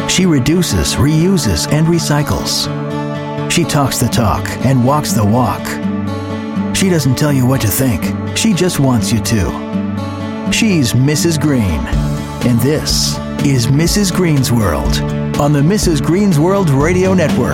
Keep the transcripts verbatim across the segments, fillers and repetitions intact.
She reduces, reuses, and recycles. She talks the talk and walks the walk. She doesn't tell you what to think. She just wants you to. She's Missus Green. And this is Missus Green's World on the Missus Green's World Radio Network.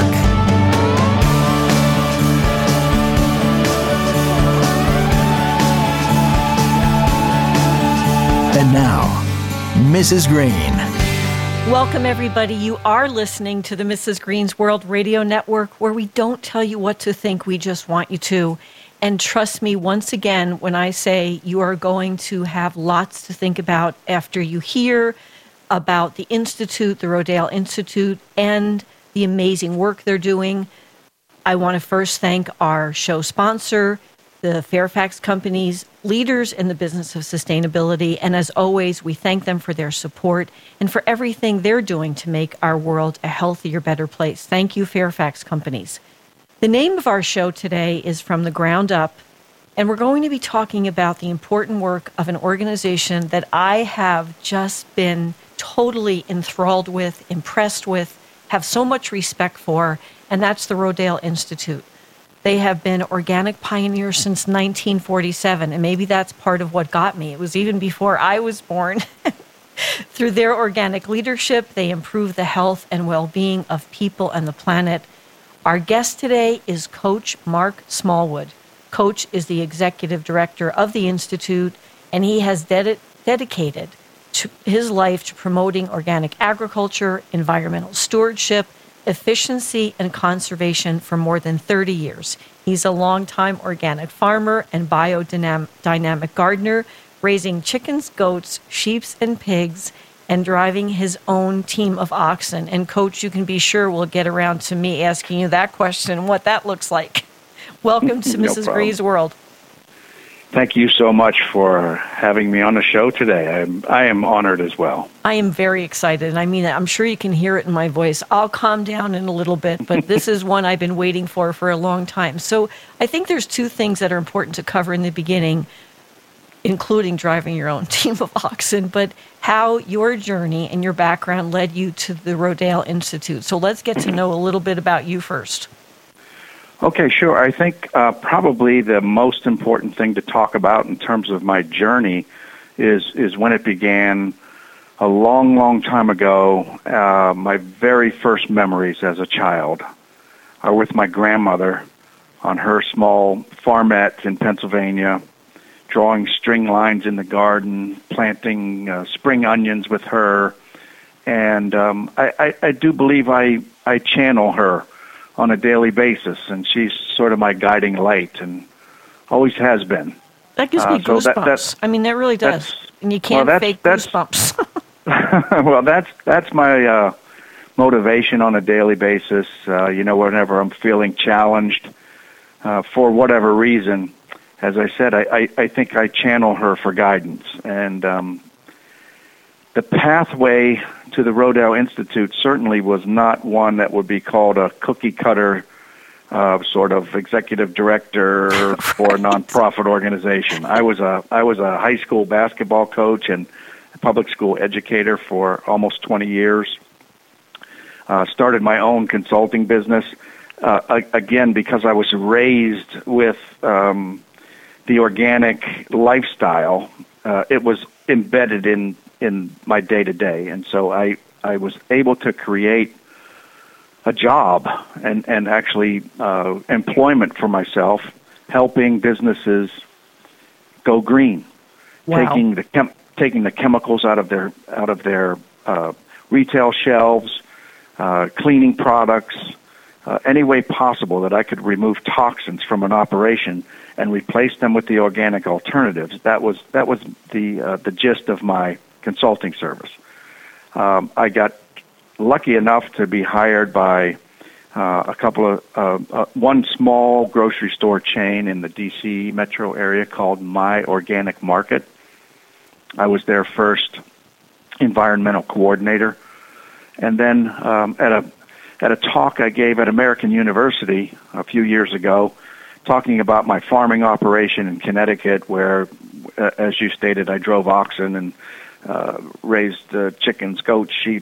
And now, Missus Green. Welcome, everybody. You are listening to the Missus Green's World Radio Network, where we don't tell you what to think, we just want you to. And trust me, once again, when I say you are going to have lots to think about after you hear about the Institute, the Rodale Institute, and the amazing work they're doing. I want to first thank our show sponsor, the Fairfax Companies, leaders in the business of sustainability. And as always, we thank them for their support and for everything they're doing to make our world a healthier, better place. Thank you, Fairfax Companies. The name of our show today is From the Ground Up, and we're going to be talking about the important work of an organization that I have just been totally enthralled with, impressed with, have so much respect for, and that's the Rodale Institute. They have been organic pioneers since nineteen forty-seven, and maybe that's part of what got me. It was even before I was born. Through their organic leadership, they improve the health and well-being of people and the planet. Our guest today is Coach Mark Smallwood. Coach is the executive director of the Institute, and he has ded- dedicated to his life to promoting organic agriculture, environmental stewardship, efficiency, and conservation for more than thirty years. He's a longtime organic farmer and biodynamic gardener, raising chickens, goats, sheep, and pigs, and driving his own team of oxen. And Coach, you can be sure we'll get around to me asking you that question, what that looks like. Welcome to No Missus problem. Green's World. Thank you so much for having me on the show today. I am, I am honored as well. I am very excited, and I mean, I'm sure you can hear it in my voice. I'll calm down in a little bit, but this is one I've been waiting for for a long time. So I think there's two things that are important to cover in the beginning, including driving your own team of oxen, but how your journey and your background led you to the Rodale Institute. So let's get to know a little bit about you first. Okay, sure. I think uh, probably the most important thing to talk about in terms of my journey is is when it began a long, long time ago. Uh, my very first memories as a child are with my grandmother on her small farmette in Pennsylvania, drawing string lines in the garden, planting uh, spring onions with her. And um, I, I, I do believe I, I channel her on a daily basis, and she's sort of my guiding light and always has been. That gives me uh, so goosebumps. That, I mean, that really does. And you can't well, fake that's, goosebumps. well, that's that's my uh, motivation on a daily basis. Uh, you know, whenever I'm feeling challenged uh, for whatever reason, as I said, I, I, I think I channel her for guidance. And um, the pathway to the Rodale Institute certainly was not one that would be called a cookie-cutter uh, sort of executive director right. for a nonprofit organization. I was a I was a high school basketball coach and a public school educator for almost twenty years. Uh, started my own consulting business, uh, again, because I was raised with um, the organic lifestyle. Uh, it was embedded in in my day-to-day. And so I, I was able to create a job and, and actually uh, employment for myself, helping businesses go green, wow. taking the chem- taking the chemicals out of their out of their uh, retail shelves, uh, cleaning products, uh, any way possible that I could remove toxins from an operation and replace them with the organic alternatives. That was that was the uh, the gist of my consulting service. Um, I got lucky enough to be hired by uh, a couple of uh, uh, one small grocery store chain in the D C metro area called My Organic Market. I was their first environmental coordinator, and then um, at a at a talk I gave at American University a few years ago, talking about my farming operation in Connecticut, where, uh, as you stated, I drove oxen and uh, raised uh, chickens, goats, sheep,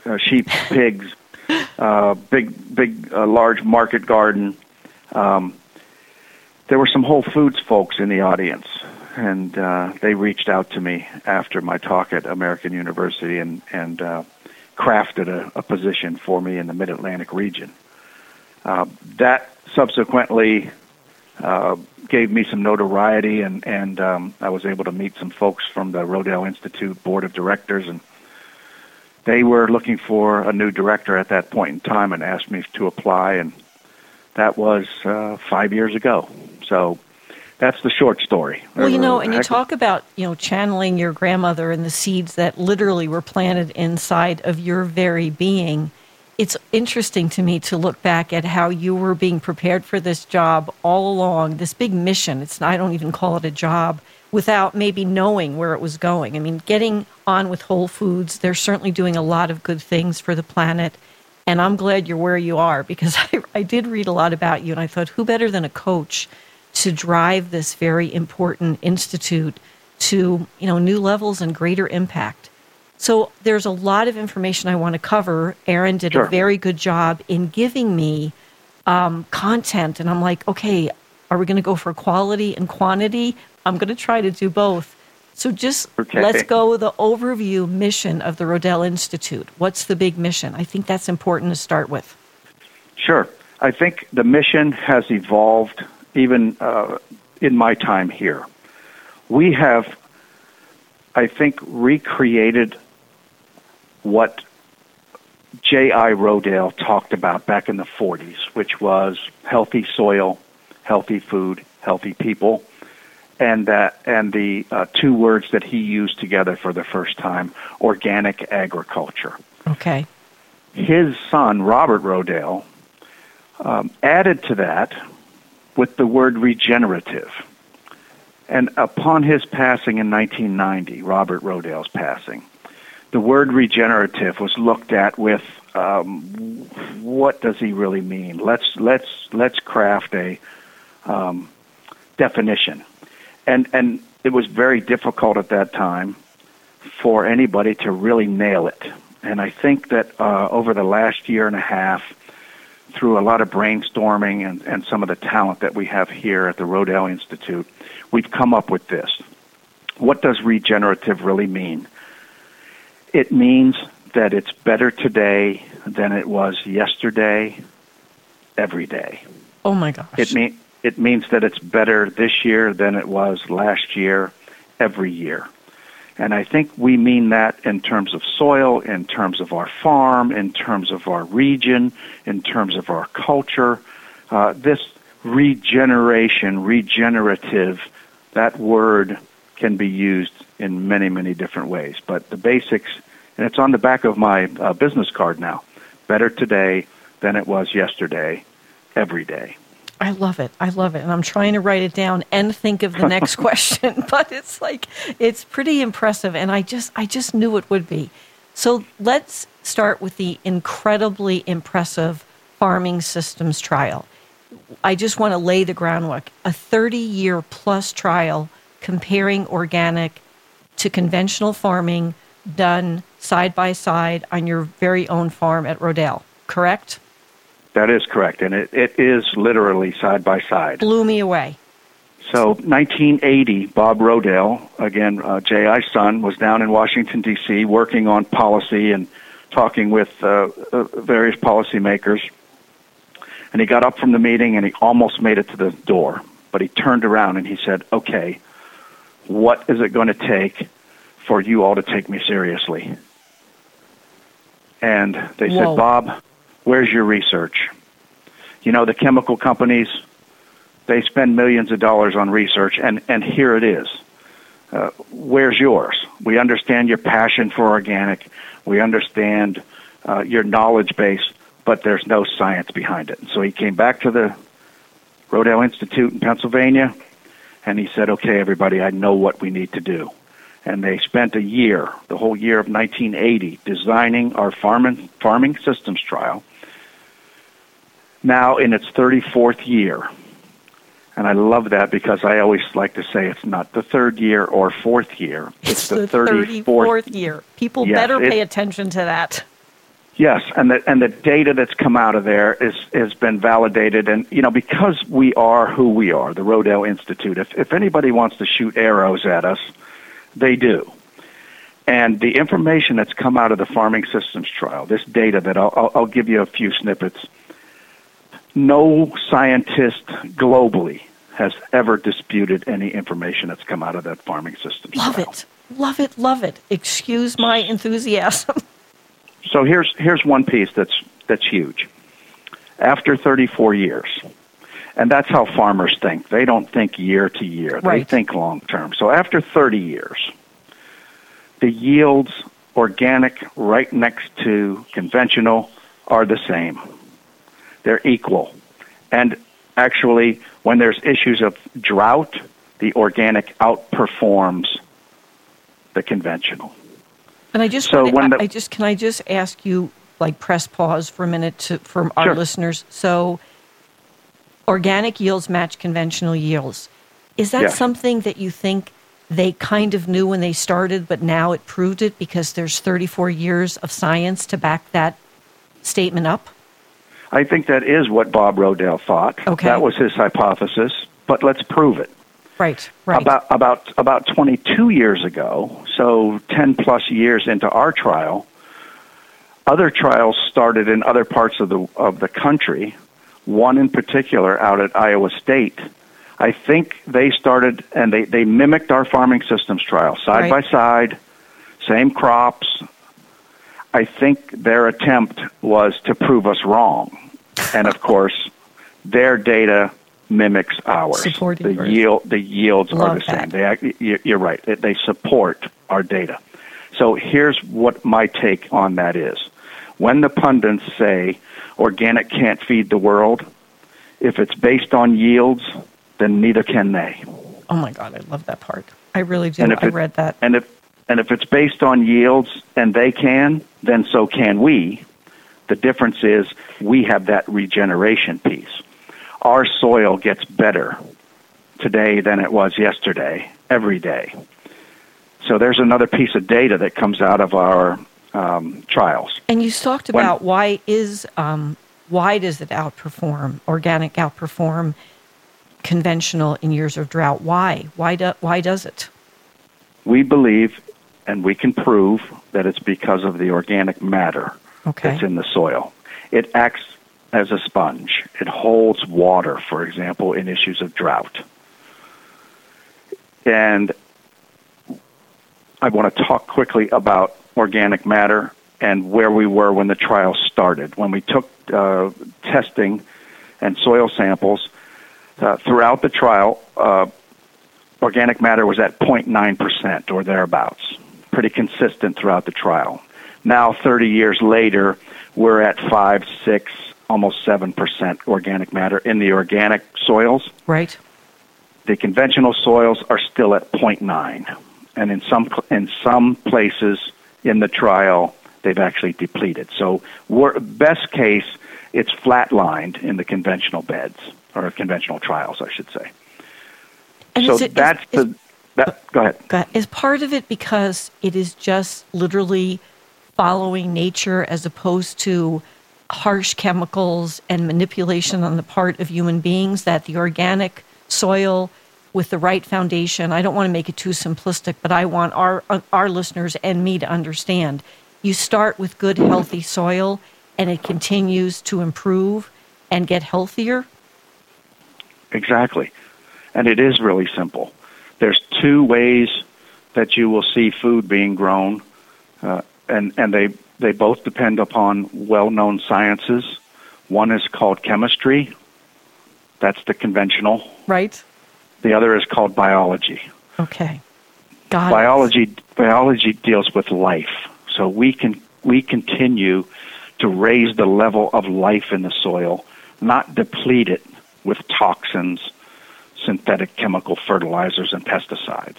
uh, sheep, pigs, uh, big, big, uh, large market garden. Um, there were some Whole Foods folks in the audience, and uh, they reached out to me after my talk at American University and, and uh, crafted a, a position for me in the Mid-Atlantic region. Uh, that subsequently uh, gave me some notoriety, and, and um, I was able to meet some folks from the Rodale Institute Board of Directors, and they were looking for a new director at that point in time and asked me to apply, and that was uh, five years ago. So that's the short story. Well, you know, and you talk about, you know, channeling your grandmother and the seeds that literally were planted inside of your very being. It's interesting to me to look back at how you were being prepared for this job all along, this big mission. It's I don't even call it a job, without maybe knowing where it was going. I mean, getting on with Whole Foods, they're certainly doing a lot of good things for the planet. And I'm glad you're where you are, because I, I did read a lot about you, and I thought, who better than a coach to drive this very important institute to, you know, new levels and greater impact. So there's a lot of information I want to cover. Aaron did Sure. a very good job in giving me um, content, and I'm like, okay, are we going to go for quality and quantity? I'm going to try to do both. So just okay. let's go with the overview mission of the Rodale Institute. What's the big mission? I think that's important to start with. Sure. I think the mission has evolved even uh, in my time here. We have, I think, recreated what J I Rodale talked about back in the forties, which was healthy soil, healthy food, healthy people, and that and the uh, two words that he used together for the first time, organic agriculture. Okay. His son, Robert Rodale, um, added to that with the word regenerative. And upon his passing in nineteen ninety, Robert Rodale's passing, the word regenerative was looked at with um, what does he really mean? Let's let's let's craft a um, definition, and and it was very difficult at that time for anybody to really nail it. And I think that uh, over the last year and a half, through a lot of brainstorming and, and some of the talent that we have here at the Rodale Institute, we've come up with this. What does regenerative really mean? It means that it's better today than it was yesterday, every day. Oh, my gosh. It, mean, it means that it's better this year than it was last year, every year. And I think we mean that in terms of soil, in terms of our farm, in terms of our region, in terms of our culture. Uh, this regeneration, regenerative, that word can be used in many, many different ways. But the basics, and it's on the back of my uh, business card now, better today than it was yesterday, every day. I love it. I love it. And I'm trying to write it down and think of the next question, but it's like, it's pretty impressive. And I just, I just knew it would be. So let's start with the incredibly impressive farming systems trial. I just want to lay the groundwork. A thirty-year plus trial comparing organic to conventional farming done side by side on your very own farm at Rodale, correct? That is correct, and it, it is literally side by side. Blew me away. So nineteen eighty, Bob Rodale, again, uh, J I's son, was down in Washington, D C, working on policy and talking with uh, uh, various policymakers. And he got up from the meeting, and he almost made it to the door. But he turned around, and he said, okay, what is it going to take for you all to take me seriously? And they Whoa. said, Bob, where's your research? You know, the chemical companies, they spend millions of dollars on research, and, and here it is. Uh, where's yours? We understand your passion for organic. We understand uh, your knowledge base, but there's no science behind it. So he came back to the Rodale Institute in Pennsylvania, and he said, okay, everybody, I know what we need to do. And they spent a year, the whole year of nineteen eighty, designing our farming, farming systems trial, now in its thirty-fourth year. And I love that because I always like to say it's not the third year or fourth year. It's, it's the, the thirty-fourth thirty-fourth year. People yes, better pay it, attention to that. Yes, and the and the data that's come out of there is has been validated, and you know because we are who we are, the Rodale Institute. If if anybody wants to shoot arrows at us, they do. And the information that's come out of the Farming Systems trial, this data that I'll I'll, I'll give you a few snippets. No scientist globally has ever disputed any information that's come out of that Farming Systems Love trial. it, love it, love it. Excuse my enthusiasm. So here's here's one piece that's that's huge. After thirty-four years, and that's how farmers think. They don't think year to year. They Right. think long term. So after thirty years, the yields, organic right next to conventional, are the same. They're equal. And actually, when there's issues of drought, the organic outperforms the conventional. And I just, So wanna- when the- I, I just, can I just ask you, like, press pause for a minute to, for our Sure. listeners? So, organic yields match conventional yields. Is that Yes. something that you think they kind of knew when they started, but now it proved it because there's thirty-four years of science to back that statement up? I think that is what Bob Rodale thought. Okay. That was his hypothesis, but let's prove it. Right, right. About about about twenty-two years ago, so ten plus years into our trial, other trials started in other parts of the of the country. One in particular out at Iowa State. I think they started and they, they mimicked our Farming Systems trial, side Right. by side, same crops. I think their attempt was to prove us wrong. And of course, their data mimics ours. Supporting the yours. yield, the yields are Love the same. that. They, act- you- you're right. They- They support our data. So here's what my take on that is. When the pundits say organic can't feed the world, if it's based on yields, then neither can they. Oh my God, I love that part. I really do. And if I it- read that. And if and if it's based on yields and they can, then so can we. The difference is we have that regeneration piece. Our soil gets better today than it was yesterday, every day. So there's another piece of data that comes out of our um, trials. And you talked When- about why is um, why does it outperform organic outperform conventional in years of drought? Why? Why do, why does it? We believe, and we can prove, that it's because of the organic matter Okay. that's in the soil. It acts as a sponge. It holds water, for example, in issues of drought. And I want to talk quickly about organic matter and where we were when the trial started. When we took uh, testing and soil samples uh, throughout the trial, uh, organic matter was at zero point nine percent or thereabouts, pretty consistent throughout the trial. Now, thirty years later, we're at five, six, almost seven percent organic matter in the organic soils. Right. The conventional soils are still at zero point nine, and in some in some places in the trial, they've actually depleted. So, we're, best case, it's flatlined in the conventional beds or conventional trials, I should say. And so is it- that's is- the. That, go ahead. Go ahead. Is part of it because it is just literally following nature as opposed to harsh chemicals and manipulation on the part of human beings, that the organic soil with the right foundation, I don't want to make it too simplistic, but I want our our listeners and me to understand. You start with good, healthy soil, and it continues to improve and get healthier. Exactly. And it is really simple. There's two ways that you will see food being grown, uh, and, and they, they both depend upon well-known sciences. One is called chemistry. That's the conventional. Right? The other is called biology. Okay. Got it. Biology biology deals with life. So we can we continue to raise the level of life in the soil, not deplete it with toxins, synthetic chemical fertilizers, and pesticides.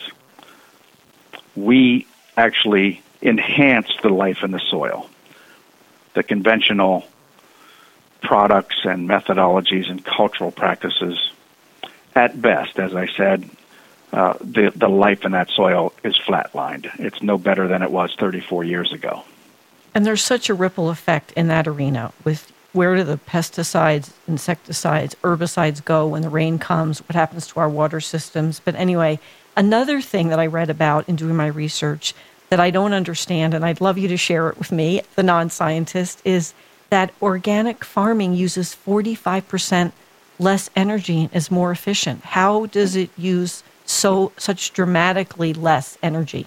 We actually enhance the life in the soil. The conventional products and methodologies and cultural practices, at best, as I said, uh, the, the life in that soil is flatlined. It's no better than it was thirty-four years ago. And there's such a ripple effect in that arena with where do the pesticides, insecticides, herbicides go when the rain comes, what happens to our water systems. But anyway, another thing that I read about in doing my research that I don't understand, and I'd love you to share it with me, the non-scientist, is that organic farming uses forty-five percent less energy and is more efficient. How does it use so such dramatically less energy?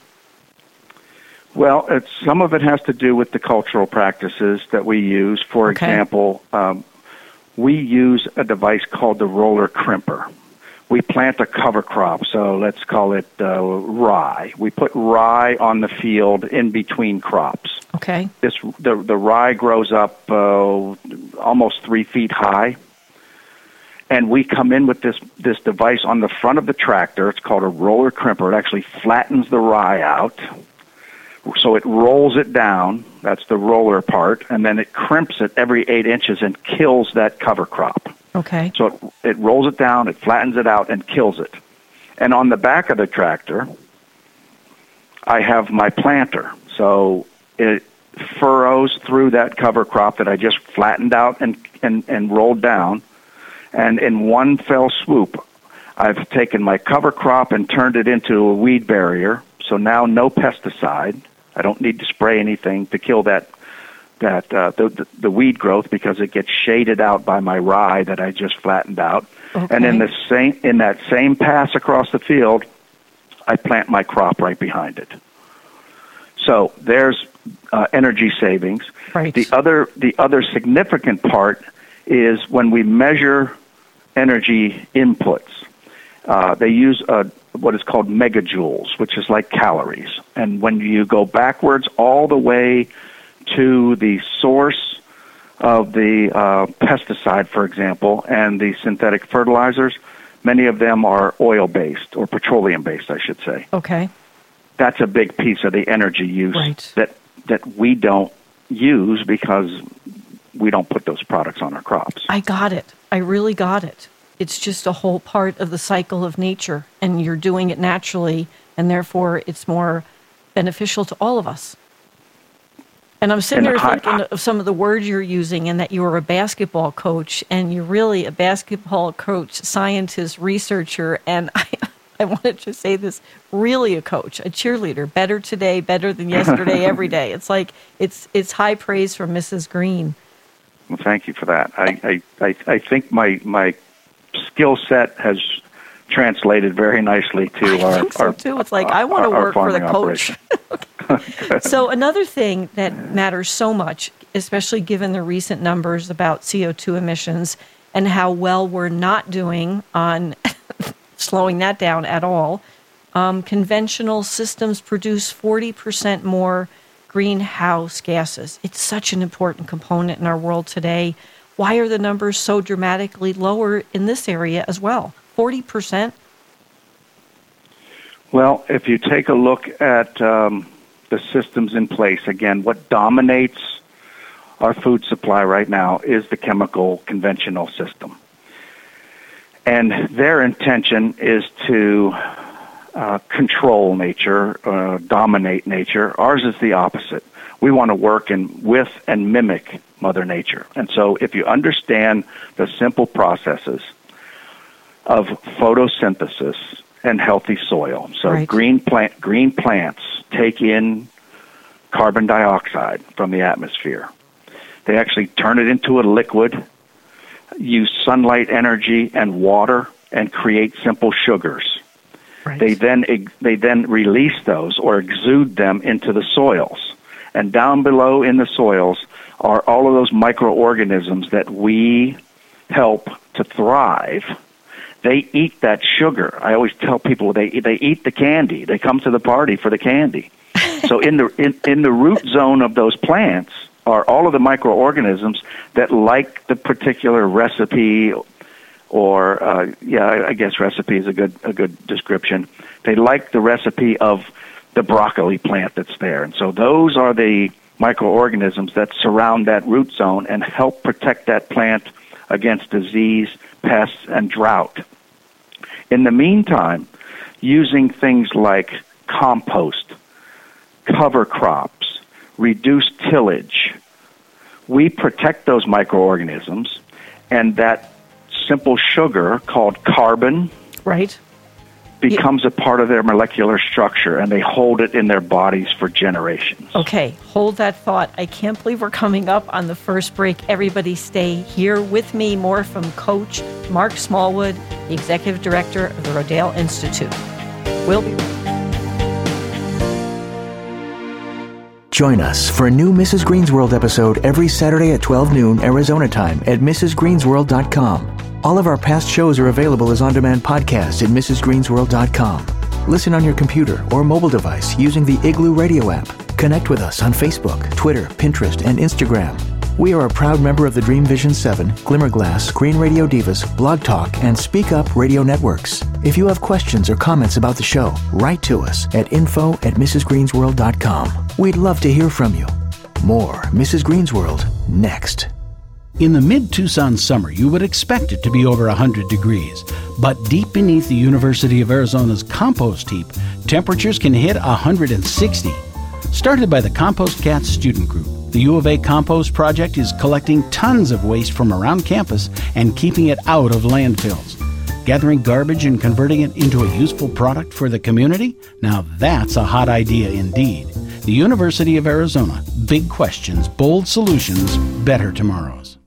Well, it's, some of it has to do with the cultural practices that we use. For Okay. example, um, we use a device called the roller crimper. We plant a cover crop, so let's call it uh, rye. We put rye on the field in between crops. Okay. This the the rye grows up uh, almost three feet high, and we come in with this this device on the front of the tractor. It's called a roller crimper. It actually flattens the rye out. So it rolls it down, that's the roller part, and then it crimps it every eight inches and kills that cover crop. Okay. So it, it rolls it down, it flattens it out, and kills it. And on the back of the tractor, I have my planter. So it furrows through that cover crop that I just flattened out and, and, and rolled down, and in one fell swoop, I've taken my cover crop and turned it into a weed barrier. So now no pesticide. I don't need to spray anything to kill that that uh, the, the the weed growth because it gets shaded out by my rye that I just flattened out. Okay. And in the same in that same pass across the field, I plant my crop right behind it. So there's uh, energy savings. Right. The other the other significant part is when we measure energy inputs. Uh, they use a what is called megajoules, which is like calories. And when you go backwards all the way to the source of the uh, pesticide, for example, and the synthetic fertilizers, many of them are oil-based or petroleum-based, I should say. Okay. That's a big piece of the energy use Right. that that we don't use because we don't put those products on our crops. I got it. I really got it. It's just a whole part of the cycle of nature, and you're doing it naturally, and therefore it's more beneficial to all of us. And I'm sitting And there I- thinking of some of the words you're using and that you were a basketball coach, and you're really a basketball coach, scientist, researcher, and I, I wanted to say this, really a coach, a cheerleader, better today, better than yesterday, every day. It's like, it's it's high praise from Missus Green. Well, thank you for that. I, I, I, I think my my skill set has translated very nicely to I our, think so our too. It's like, I want to our work for the farming coach. operation. So another thing that matters so much, especially given the recent numbers about C O two emissions and how well we're not doing on slowing that down at all, um, conventional systems produce forty percent more greenhouse gases. It's such an important component in our world today. Why are the numbers so dramatically lower in this area as well? forty percent? Well, if you take a look at um, the systems in place, again, what dominates our food supply right now is the chemical conventional system. And their intention is to uh, control nature, uh, dominate nature. Ours is the opposite. We want to work in, with and mimic Mother Nature. And so if you understand the simple processes of photosynthesis and healthy soil, so Right. green plant green plants take in carbon dioxide from the atmosphere. They actually turn it into a liquid, use sunlight energy and water, and create simple sugars. Right. They then they then release those or exude them into the soils. And down below in the soils are all of those microorganisms that we help to thrive. They eat that sugar. I always tell people they they eat the candy. They come to the party for the candy. So in the in, in the root zone of those plants are all of the microorganisms that like the particular recipe, or uh, yeah, I guess recipe is a good a good description. They like the recipe of the broccoli plant that's there, and so those are the microorganisms that surround that root zone and help protect that plant against disease, pests, and drought. In the meantime, using things like compost, cover crops, reduce tillage, we protect those microorganisms, and that simple sugar called carbon right. becomes a part of their molecular structure, and they hold it in their bodies for generations. Okay, hold that thought. I can't believe we're coming up on the first break. Everybody stay here with me. More from Coach Mark Smallwood, the Executive Director of the Rodale Institute. We'll be right back. Join us for a new Missus Green's World episode every Saturday at twelve noon Arizona time at Missus Greens World dot com. All of our past shows are available as on-demand podcasts at Missus Greens World dot com. Listen on your computer or mobile device using the Igloo Radio app. Connect with us on Facebook, Twitter, Pinterest, and Instagram. We are a proud member of the Dream Vision seven, Glimmerglass, Green Radio Divas, Blog Talk, and Speak Up Radio Networks. If you have questions or comments about the show, write to us at info at Missus Greens World dot com. We'd love to hear from you. More Missus Greens World next. In the mid-Tucson summer, you would expect it to be over one hundred degrees. But deep beneath the University of Arizona's compost heap, temperatures can hit one hundred sixty. Started by the Compost Cats student group, the U of A Compost Project is collecting tons of waste from around campus and keeping it out of landfills. Gathering garbage and converting it into a useful product for the community? Now that's a hot idea indeed. The University of Arizona. Big questions, bold solutions, better tomorrows.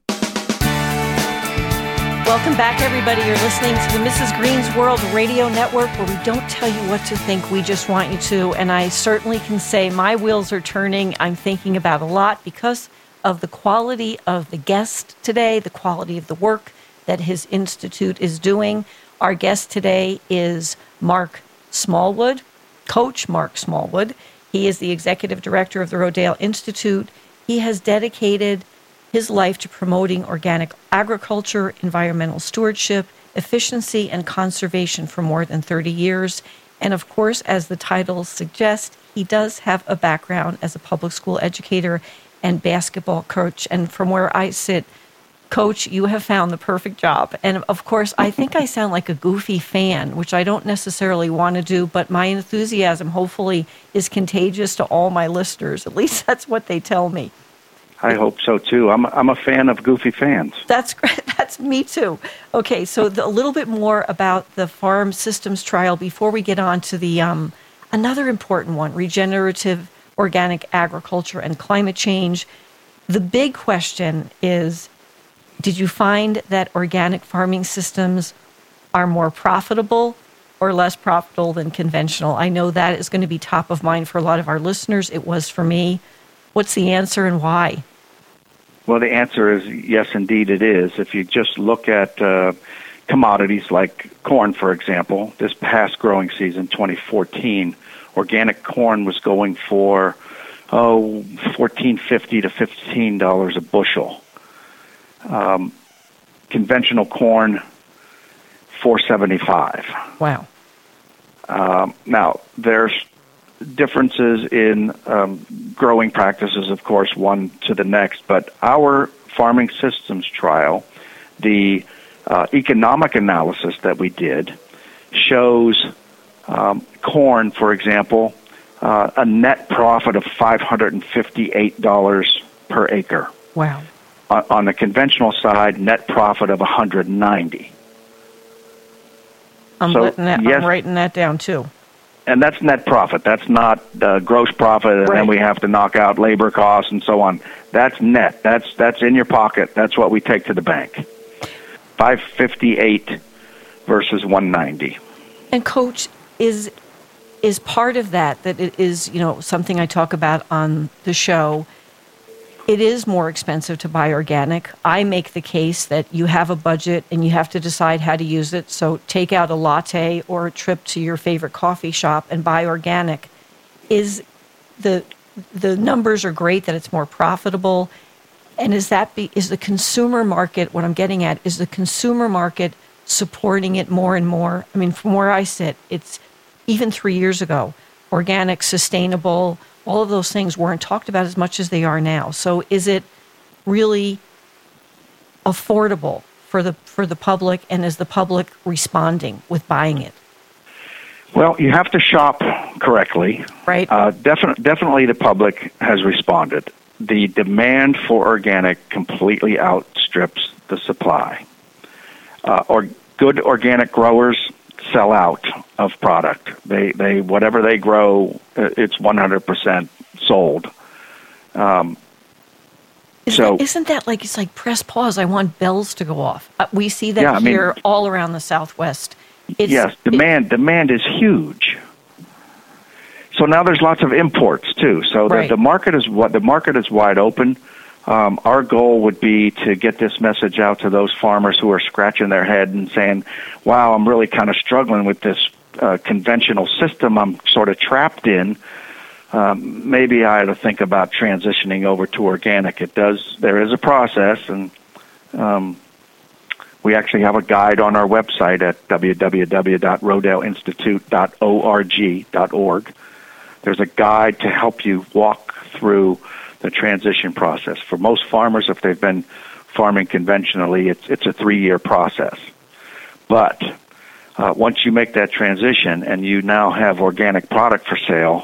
Welcome back, everybody. You're listening to the Missus Green's World Radio Network, where we don't tell you what to think, we just want you to. And I certainly can say my wheels are turning. I'm thinking about a lot because of the quality of the guest today, the quality of the work that his institute is doing. Our guest today is Mark Smallwood, Coach Mark Smallwood. He is the Executive Director of the Rodale Institute. He has dedicated his life to promoting organic agriculture, environmental stewardship, efficiency, and conservation for more than thirty years. And of course, as the title suggests, he does have a background as a public school educator and basketball coach. And from where I sit, Coach, you have found the perfect job. And of course, I think I sound like a goofy fan, which I don't necessarily want to do, but my enthusiasm hopefully is contagious to all my listeners. At least that's what they tell me. I hope so, too. I'm, I'm a fan of goofy fans. That's great. That's me, too. Okay, so the, a little bit more about the farm systems trial before we get on to the um, another important one, regenerative organic agriculture and climate change. The big question is, did you find that organic farming systems are more profitable or less profitable than conventional? I know that is going to be top of mind for a lot of our listeners. It was for me. What's the answer and why? Well, the answer is yes, indeed it is. If you just look at uh, commodities like corn, for example, this past growing season, twenty fourteen, organic corn was going for, oh, fourteen fifty to fifteen dollars a bushel. Um, conventional corn, four seventy-five. Wow. Um, now, there's differences in um, growing practices, of course, one to the next, but our farming systems trial, the uh, economic analysis that we did, shows um, corn, for example, uh, a net profit of five hundred fifty-eight dollars per acre. Wow. On, on the conventional side, net profit of one hundred ninety dollars. I'm, so, that, yes, I'm writing that down, too. And that's net profit. That's not uh, gross profit, and right. then we have to knock out labor costs and so on. That's net. That's that's in your pocket. That's what we take to the bank. five fifty-eight versus one ninety. And Coach, is is part of that that it is, you know, something I talk about on the show. It is more expensive to buy organic. I make the case that you have a budget and you have to decide how to use it. So take out a latte or a trip to your favorite coffee shop and buy organic. Is the the numbers are great that it's more profitable, and is that be, is the consumer market, what I'm getting at, is the consumer market supporting it more and more? I mean, from where I sit, it's even three years ago, organic, sustainable, all of those things weren't talked about as much as they are now. So is it really affordable for the for the public, and is the public responding with buying it? Well, you have to shop correctly. Right. Uh, definitely, definitely the public has responded. The demand for organic completely outstrips the supply. Uh, or good organic growers sell out of product. They, they whatever they grow, it's one hundred percent sold. Um, Is so that, isn't that like, it's like press pause, I want bells to go off. Uh, we see that yeah, I here mean, all around the Southwest. It's, yes, demand it, demand is huge. So now there's lots of imports too. So the, right. the market is what the market is wide open. Um, our goal would be to get this message out to those farmers who are scratching their head and saying, "Wow, I'm really kind of struggling with this uh, conventional system I'm sort of trapped in. Um, maybe I ought to think about transitioning over to organic." It does. There is a process, and um, we actually have a guide on our website at w w w dot rodale institute dot org. There's a guide to help you walk through the transition process. For most farmers, if they've been farming conventionally, it's it's a three-year process. But uh, once you make that transition and you now have organic product for sale,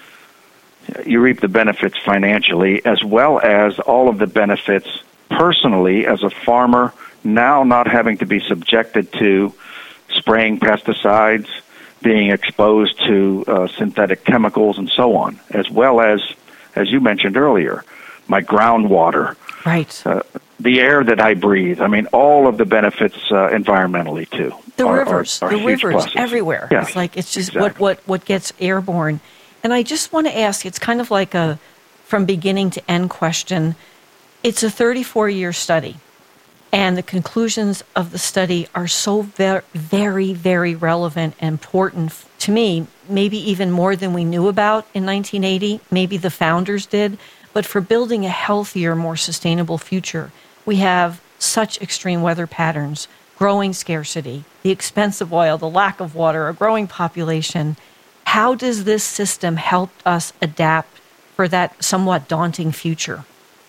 you reap the benefits financially as well as all of the benefits personally as a farmer, now not having to be subjected to spraying pesticides, being exposed to uh, synthetic chemicals and so on, as well as, as you mentioned earlier, my groundwater, right, uh, the air that I breathe. I mean, all of the benefits uh, environmentally too. The are, rivers, are, are the huge rivers pluses. everywhere. Yes, it's like it's just exactly. what, what, what gets airborne. And I just want to ask, it's kind of like a from beginning to end question. It's a thirty-four year study, and the conclusions of the study are so very, very, very relevant and important to me, maybe even more than we knew about in nineteen eighty, maybe the founders did. But for building a healthier, more sustainable future, we have such extreme weather patterns, growing scarcity, the expense of oil, the lack of water, a growing population. How does this system help us adapt for that somewhat daunting future?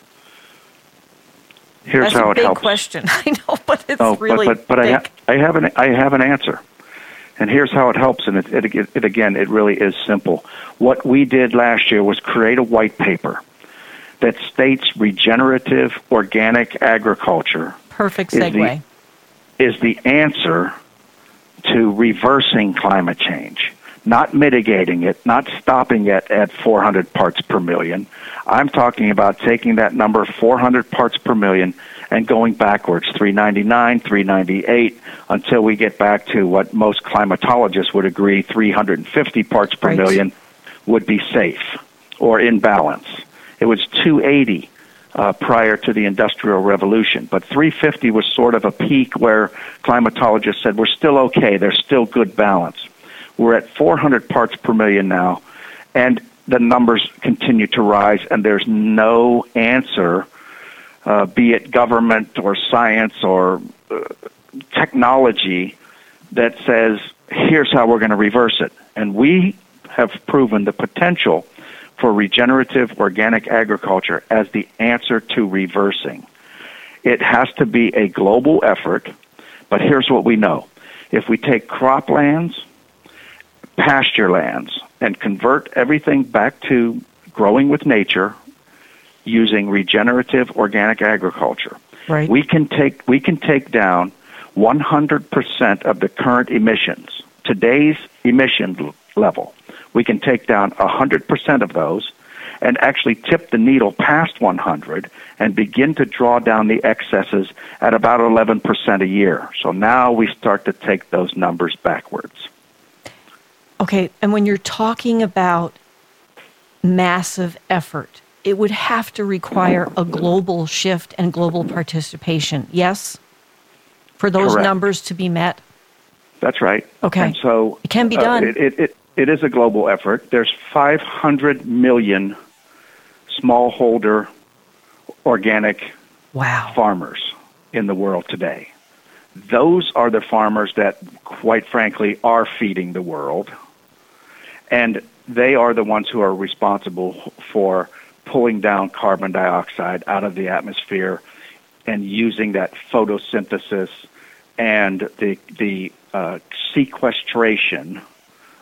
Here's That's how a it big helps. question. I know, but it's oh, really but, but, but I, big. ha- I have an I have an answer, and here's how it helps. And it, it, it, it again, it really is simple. What we did last year was create a white paper that states regenerative organic agriculture. Perfect is segue. the, is the answer to reversing climate change. Not mitigating it, not stopping it at four hundred parts per million. I'm talking about taking that number, four hundred parts per million, and going backwards, three ninety-nine, three ninety-eight, until we get back to what most climatologists would agree, three hundred fifty parts per right. million would be safe or in balance. It was two eighty uh, prior to the Industrial Revolution, but three fifty was sort of a peak where climatologists said we're still okay, there's still good balance. We're at four hundred parts per million now, and the numbers continue to rise, and there's no answer, uh, be it government or science or uh, technology, that says, here's how we're going to reverse it. And we have proven the potential for regenerative organic agriculture as the answer to reversing. It has to be a global effort, but here's what we know. If we take croplands, pasture lands, and convert everything back to growing with nature using regenerative organic agriculture, right. we can take we can take down one hundred percent of the current emissions. Today's emission level, we can take down one hundred percent of those and actually tip the needle past one hundred and begin to draw down the excesses at about eleven percent a year. So now we start to take those numbers backwards. Okay, and when you're talking about massive effort, it would have to require a global shift and global participation, yes? For those Correct. numbers to be met? That's right. Okay. And so it can be uh, done. It, it, it, it is a global effort. There's five hundred million smallholder organic wow. farmers in the world today. Those are the farmers that, quite frankly, are feeding the world. And they are the ones who are responsible for pulling down carbon dioxide out of the atmosphere and using that photosynthesis and the the uh, sequestration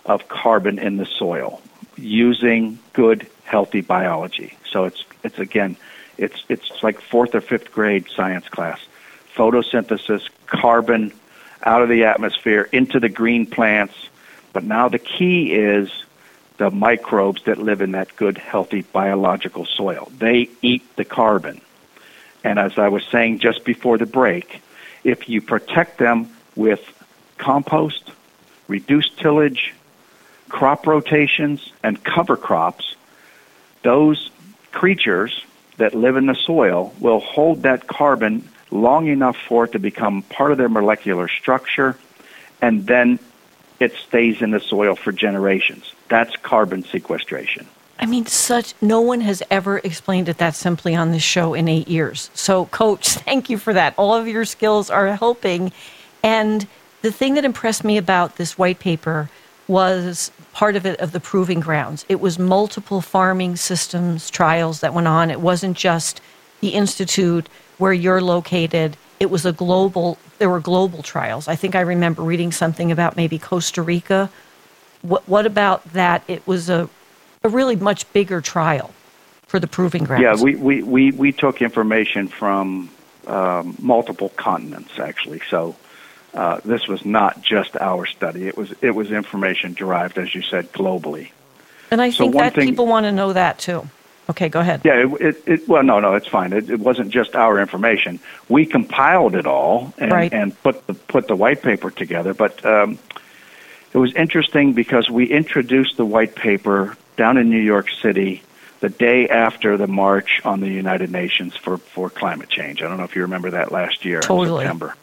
of carbon in the soil using good, healthy biology. So it's it's again, it's it's like fourth or fifth grade science class. Photosynthesis, carbon out of the atmosphere into the green plants. But now the key is the microbes that live in that good, healthy biological soil. They eat the carbon. And as I was saying just before the break, if you protect them with compost, reduced tillage, crop rotations, and cover crops, those creatures that live in the soil will hold that carbon long enough for it to become part of their molecular structure, and then it stays in the soil for generations. That's carbon sequestration. I mean, such no one has ever explained it that simply on this show in eight years. So, Coach, thank you for that. All of your skills are helping. And the thing that impressed me about this white paper was part of it of the proving grounds. It was multiple farming systems trials that went on. It wasn't just the institute where you're located. It was a global, there were global trials. I think I remember reading something about maybe Costa Rica. What, what about that? It was a, a really much bigger trial for the proving grounds. Yeah, we, we, we, we took information from um, multiple continents, actually. So uh, this was not just our study. It was it was information derived, as you said, globally. And I so think that thing, people want to know that, too. Okay, go ahead. Yeah, it, it, it well, no, no, it's fine. It, it wasn't just our information. We compiled it all and, right. and put the put the white paper together. But um, it was interesting because we introduced the white paper down in New York City the day after the March on the United Nations for, for climate change. I don't know if you remember that last year totally. in September.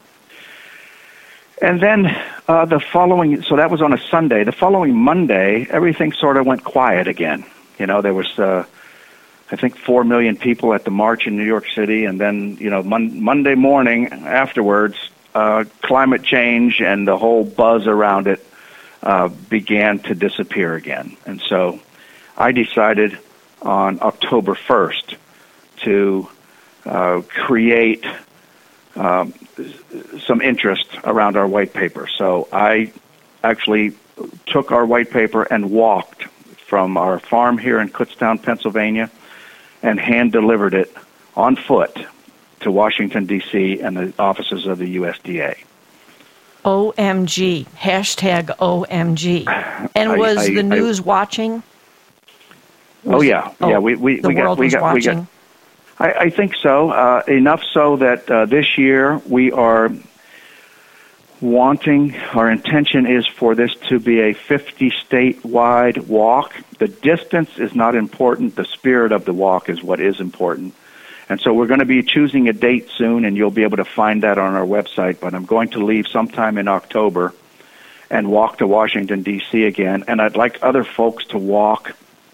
And then uh, the following, so that was on a Sunday. The following Monday, everything sort of went quiet again. You know, there was, uh, I think, four million people at the March in New York City. And then, you know, mon- Monday morning afterwards, uh, climate change and the whole buzz around it uh, began to disappear again. And so I decided on October first to uh, create um, some interest around our white paper. So I actually took our white paper and walked from our farm here in Kutztown, Pennsylvania, and hand-delivered it on foot to Washington, D C and the offices of the U S D A. O M G, hashtag O M G. And was I, I, the news I, watching? Was, oh, yeah. Oh, yeah, we, we, the we world got, we was got, watching? we got, I, I think so, uh, enough so that uh, this year we are wanting, our intention is for this to be a fifty-state-wide walk. The distance is not important. The spirit of the walk is what is important. And so we're going to be choosing a date soon, and you'll be able to find that on our website. But I'm going to leave sometime in October and walk to Washington, D C again. And I'd like other folks to walk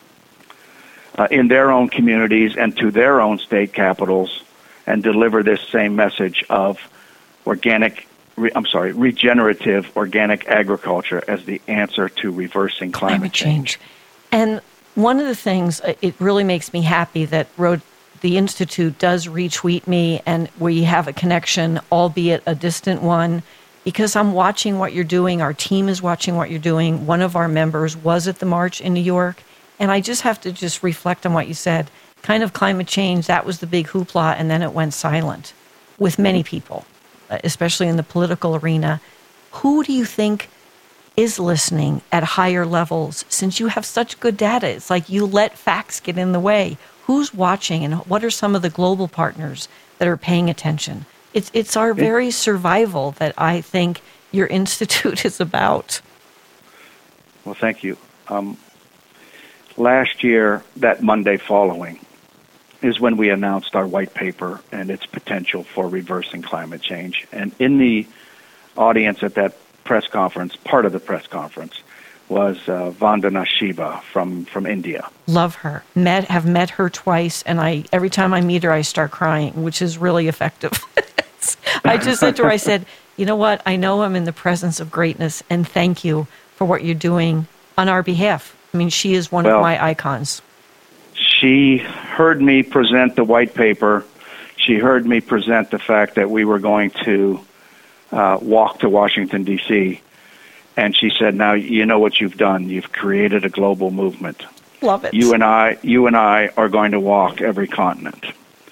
uh, in their own communities and to their own state capitals and deliver this same message of organic Re, I'm sorry, regenerative organic agriculture as the answer to reversing climate, climate change. change. And one of the things, it really makes me happy that Road, the Institute does retweet me and we have a connection, albeit a distant one, because I'm watching what you're doing. Our team is watching what you're doing. One of our members was at the March in New York. And I just have to just reflect on what you said. Kind of climate change, that was the big hoopla, and then it went silent with many people, especially in the political arena. Who do you think is listening at higher levels since you have such good data? It's like you let facts get in the way. Who's watching, and what are some of the global partners that are paying attention? It's it's our very survival that I think your institute is about. Well, thank you. Um, last year, that Monday following, is when we announced our white paper and its potential for reversing climate change. And in the audience at that press conference, part of the press conference, was uh, Vandana Shiva from, from India. Love her. Met have met her twice, and I every time I meet her, I start crying, which is really effective. I just said to her, I said, you know what? I know I'm in the presence of greatness, and thank you for what you're doing on our behalf. I mean, she is one well, of my icons. She heard me present the white paper. She heard me present the fact that we were going to uh, walk to Washington, D C And she said, now, you know what you've done. You've created a global movement. Love it. You and I, you and I are going to walk every continent.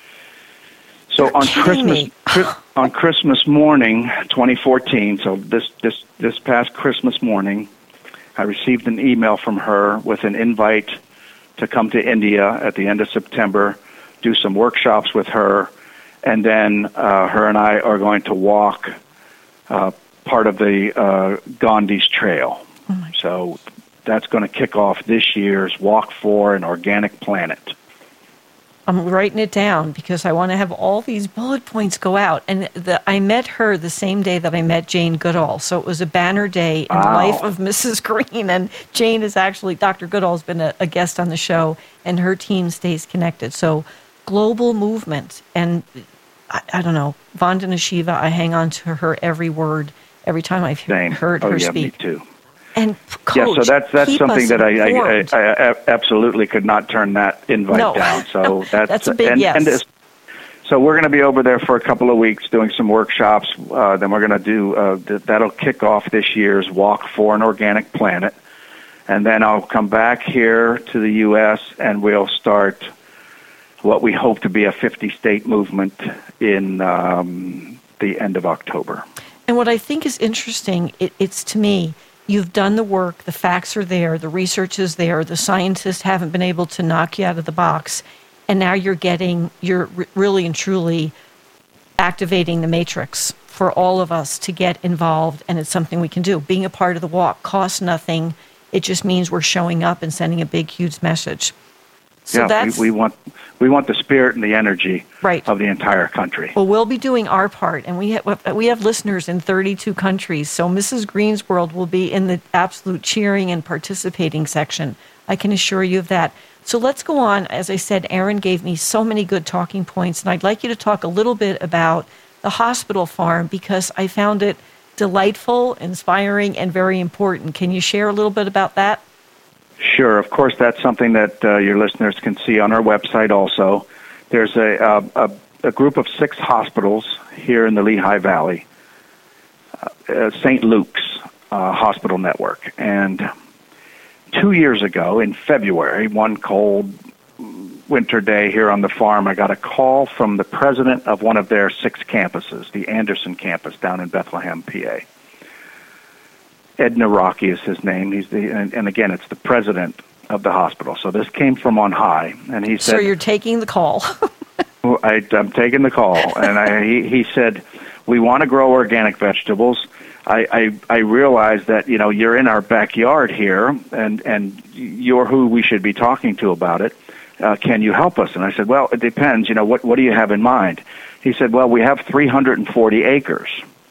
So You're on kidding Christmas, me. Chri- on Christmas morning, twenty fourteen, so this, this, this past Christmas morning, I received an email from her with an invite to come to India at the end of September, do some workshops with her, and then uh, her and I are going to walk uh, part of the uh, Gandhi's Trail. Oh so that's going to kick off this year's Walk for an Organic Planet. I'm writing it down because I want to have all these bullet points go out. And the, I met her the same day that I met Jane Goodall. So it was a banner day in Wow. the life of Missus Green. And Jane is actually, Doctor Goodall has been a, a guest on the show, and her team stays connected. So global movement. And I, I don't know, Vandana Shiva, I hang on to her every word every time I've Same. heard oh, her yeah, speak. Me too. And coach, yeah, so that's that's keep something us that I, I, informed. I, I absolutely could not turn that invite No. down. So that's, That's a big and, yes. And this, so we're going to be over there for a couple of weeks doing some workshops. Uh, then we're going to do uh, th- that'll kick off this year's Walk for an Organic Planet, and then I'll come back here to the U S and we'll start what we hope to be a fifty-state movement in um, the end of October. And what I think is interesting, it, it's to me, you've done the work, the facts are there, the research is there, the scientists haven't been able to knock you out of the box, and now you're getting, you're re- really and truly activating the matrix for all of us to get involved, and it's something we can do. Being a part of the walk costs nothing. It just means we're showing up and sending a big, huge message. So yeah, that's, we, we want we want the spirit and the energy right. of the entire country. Well, we'll be doing our part, and we have, we have listeners in thirty-two countries, so Missus Green's World will be in the absolute cheering and participating section. I can assure you of that. So let's go on. As I said, Aaron gave me so many good talking points, and I'd like you to talk a little bit about the hospital farm because I found it delightful, inspiring, and very important. Can you share a little bit about that? Sure. Of course, that's something that uh, your listeners can see on our website also. There's a, uh, a, a group of six hospitals here in the Lehigh Valley, uh, Saint Luke's uh, Hospital Network. And two years ago, in February, one cold winter day here on the farm, I got a call from the president of one of their six campuses, the Anderson campus down in Bethlehem, P A. Ed Naraki is his name. He's the, and, and again, it's the president of the hospital. So this came from on high, and he said, So you're taking the call. I, I'm taking the call, and I, he, he said, we want to grow organic vegetables. I, I, I realize that, you know, you're in our backyard here, and, and you're who we should be talking to about it. Uh, can you help us? And I said, well, it depends. You know, what, what do you have in mind? He said, well, we have three hundred forty acres.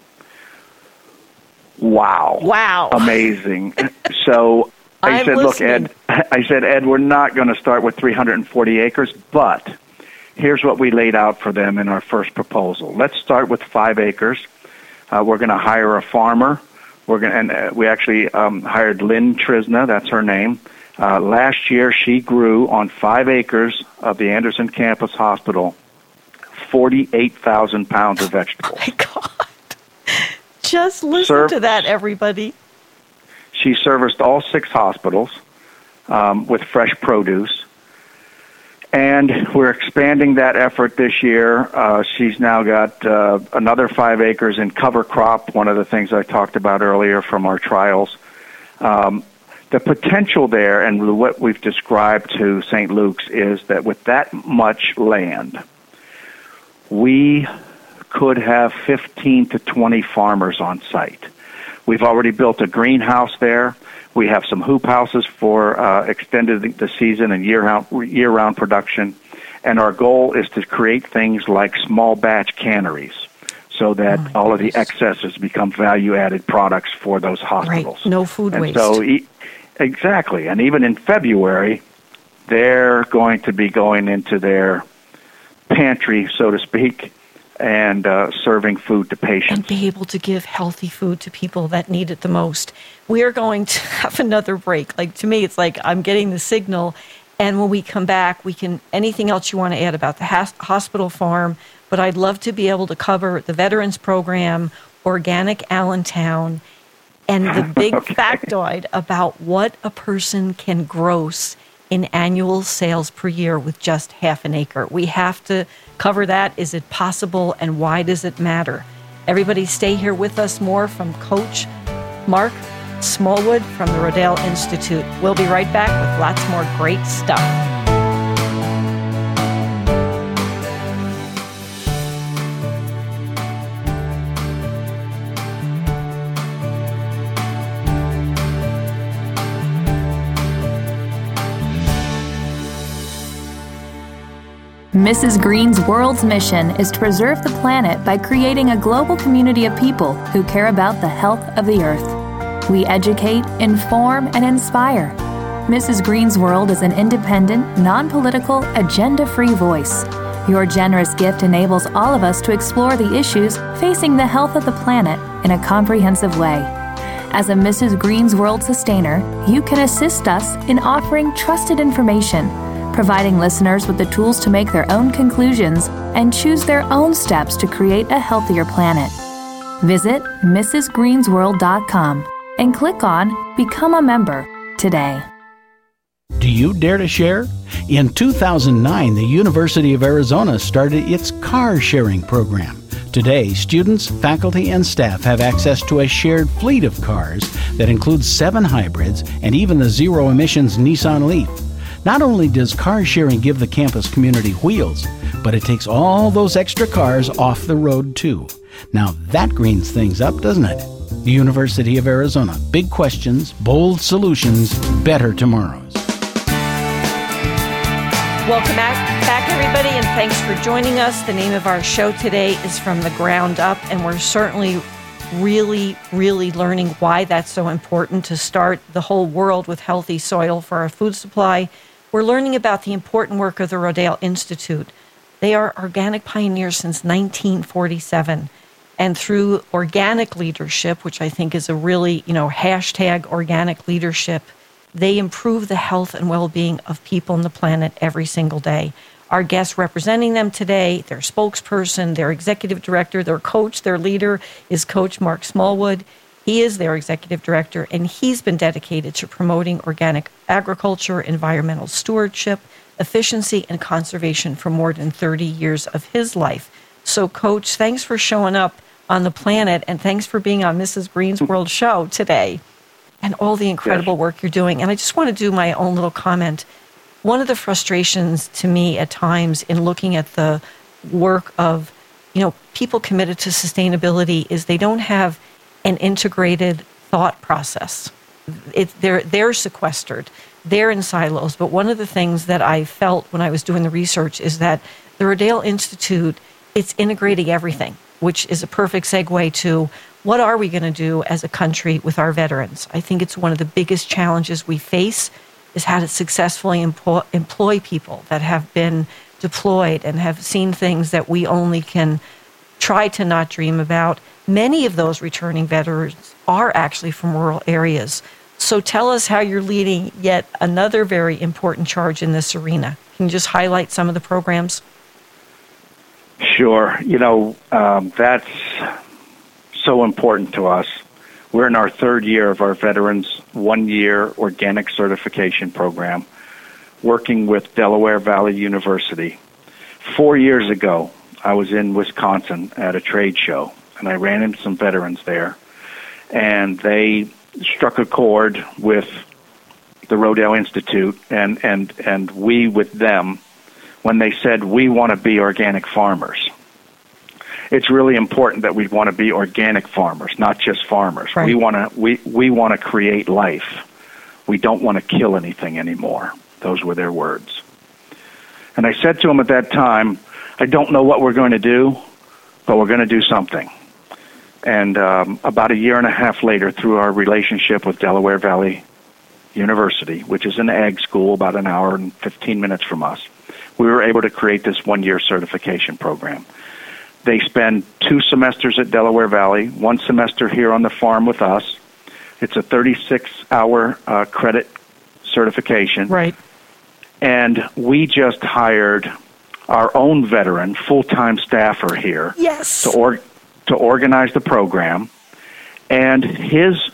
Wow. Wow. Amazing. So I I'm said, listening. look, Ed, I said, Ed, we're not going to start with three hundred forty acres, but here's what we laid out for them in our first proposal. Let's start with five acres. Uh, we're going to hire a farmer. We're going and uh, we actually um, hired Lynn Trisna. That's her name. Uh, last year, she grew on five acres of the Anderson Campus Hospital forty-eight thousand pounds of vegetables. Oh, my God. Just listen Serve- to that, everybody. She serviced all six hospitals um, with fresh produce. And we're expanding that effort this year. Uh, she's now got uh, another five acres in cover crop, one of the things I talked about earlier from our trials. Um, the potential there and what we've described to Saint Luke's is that with that much land, we could have fifteen to twenty farmers on site. We've already built a greenhouse there. We have some hoop houses for uh, extended the season and year-round, year-round production. And our goal is to create things like small batch canneries so that oh all of the goodness. excesses become value-added products for those hospitals. Right. No food and waste. So, e- exactly. And even in February, they're going to be going into their pantry, so to speak, and uh, serving food to patients. And be able to give healthy food to people that need it the most. We are going to have another break. Like, to me, it's like I'm getting the signal. And when we come back, we can, anything else you want to add about the has- hospital farm, but I'd love to be able to cover the Veterans Program, Organic Allentown, and the big Okay. factoid about what a person can gross in annual sales per year with just half an acre. We have to cover that. Is it possible, and why does it matter? Everybody stay here with us. More from Coach Mark Smallwood from the Rodale Institute. We'll be right back with lots more great stuff. Missus Green's world's mission is to preserve the planet by creating a global community of people who care about the health of the earth. We educate, inform, and inspire. Missus Green's World is an independent, non-political, agenda-free voice. Your generous gift enables all of us to explore the issues facing the health of the planet in a comprehensive way. As a Missus Green's World sustainer, you can assist us in offering trusted information, providing listeners with the tools to make their own conclusions and choose their own steps to create a healthier planet. Visit missus greens world dot com and click on Become a Member today. Do you dare to share? In two thousand nine, the University of Arizona started its car sharing program. Today, students, faculty, and staff have access to a shared fleet of cars that includes seven hybrids and even the zero-emissions Nissan Leaf. Not only does car sharing give the campus community wheels, but it takes all those extra cars off the road too. Now that greens things up, doesn't it? The University of Arizona. Big questions, bold solutions, better tomorrows. Welcome back, back, everybody, and thanks for joining us. The name of our show today is From the Ground Up, and we're certainly really, really learning why that's so important to start the whole world with healthy soil for our food supply. We're learning about the important work of the Rodale Institute. They are organic pioneers since nineteen forty-seven. And through organic leadership, which I think is a really, you know, hashtag organic leadership, they improve the health and well-being of people on the planet every single day. Our guest representing them today, their spokesperson, their executive director, their coach, their leader is Coach Mark Smallwood. He is their executive director, and he's been dedicated to promoting organic agriculture, environmental stewardship, efficiency, and conservation for more than thirty years of his life. So, Coach, thanks for showing up on the planet, and thanks for being on Missus Green's World Show today, and all the incredible Yes. work you're doing. And I just want to do my own little comment. One of the frustrations to me at times in looking at the work of, you know, people committed to sustainability is they don't have an integrated thought process. It, they're, they're sequestered. They're in silos. But one of the things that I felt when I was doing the research is that the Rodale Institute, it's integrating everything, which is a perfect segue to what are we going to do as a country with our veterans? I think it's one of the biggest challenges we face is how to successfully employ, employ people that have been deployed and have seen things that we only can try to not dream about. Many of those returning veterans are actually from rural areas. So tell us how you're leading yet another very important charge in this arena. Can you just highlight some of the programs? Sure. You know, um, that's so important to us. We're in our third year of our veterans one-year organic certification program, working with Delaware Valley University. Four years ago, I was in Wisconsin at a trade show, and I ran into some veterans there, and they struck a chord with the Rodale Institute and, and, and we with them when they said, we want to be organic farmers. It's really important that we want to be organic farmers, not just farmers. Right. We want to we, we want to create life. We don't want to kill anything anymore. Those were their words. And I said to them at that time, I don't know what we're going to do, but we're going to do something. And um, about a year and a half later, through our relationship with Delaware Valley University, which is an ag school about an hour and fifteen minutes from us, we were able to create this one-year certification program. They spend two semesters at Delaware Valley, one semester here on the farm with us. It's a thirty-six hour uh, credit certification. Right. And we just hired our own veteran, full-time staffer here Yes. to, or, to organize the program. And his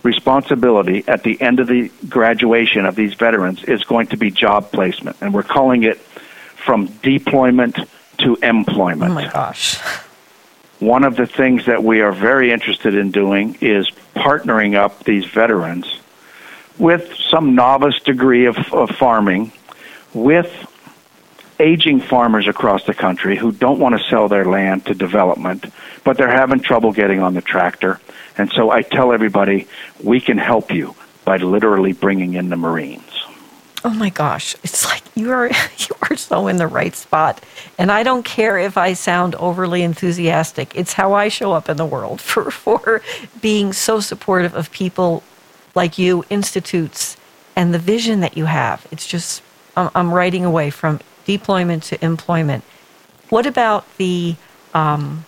responsibility at the end of the graduation of these veterans is going to be job placement, and we're calling it from deployment to employment. Oh my gosh. One of the things that we are very interested in doing is partnering up these veterans with some novice degree of, of farming with aging farmers across the country who don't want to sell their land to development, but they're having trouble getting on the tractor. And so I tell everybody, we can help you by literally bringing in the Marines. Oh my gosh, it's like you are you are so in the right spot. And I don't care if I sound overly enthusiastic. It's how I show up in the world for, for being so supportive of people like you, institutes, and the vision that you have. It's just, I'm, I'm writing away from deployment to employment. What about the, um,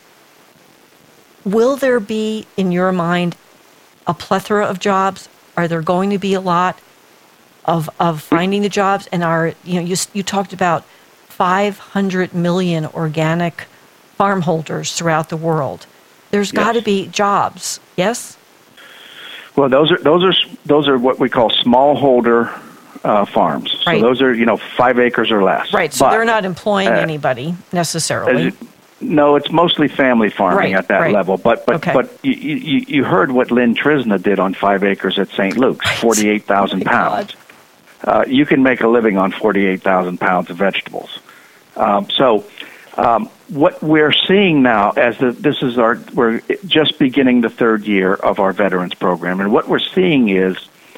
will there be, in your mind, a plethora of jobs? Are there going to be a lot of of finding the jobs? And are, you know, you, you talked about five hundred million organic farm holders throughout the world. There's yes. got to be jobs, yes? Well, those are those are those are what we call smallholder uh, farms. Right. So those are, you know, five acres or less. Right. So but, they're not employing uh, anybody necessarily. It, no, it's mostly family farming right, at that right. level. But but okay. but you, you you heard what Lynn Trisna did on five acres at Saint Luke's, right. forty-eight thousand oh pounds. Uh, you can make a living on forty-eight thousand pounds of vegetables. Um, so. Um, what we're seeing now, as the, this is our, we're just beginning the third year of our veterans program, and what we're seeing is,